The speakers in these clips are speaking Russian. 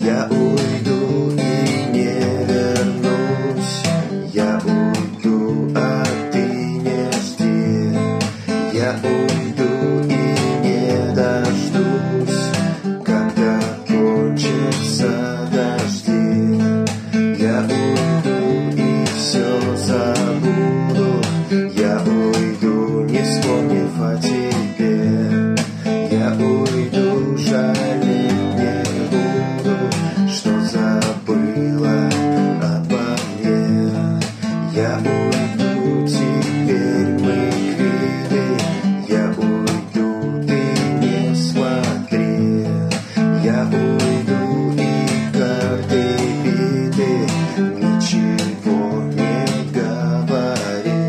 Я уйду и не вернусь. Я уйду, а ты не жди. Я уйду и не дождусь, когда кончатся дожди. Я уйду и все забуду. Я уйду, не вспомнив о тебе. Я уйду, жалеть не буду, что забыла обо мне. Я уйду, теперь мы квиты. Я уйду, ты не смотри. Я уйду, и карты биты. Ничего не говори,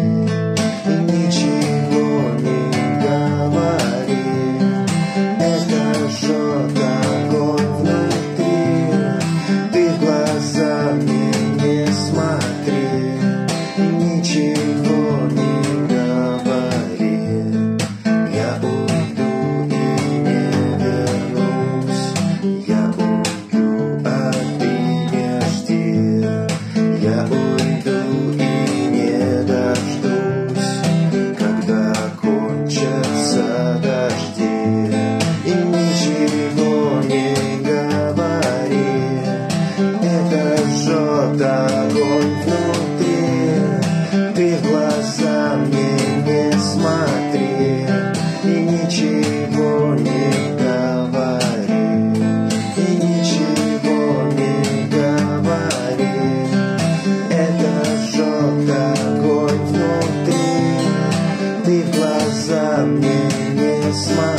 ничего не говори. Это жжет огонь внутри. Ты в глаза мне не смотри, ничего не говори. Я уйду и не вернусь. Я уйду, а ты не жди. Я уйду и не дождусь, когда кончатся дожди. И ничего не говори. Это жжет огонь внутри. Ты в глаза мне не смотри, и ничего не говори, и ничего не говори. Это жжет огонь внутри. Ты в глаза мне не смотри.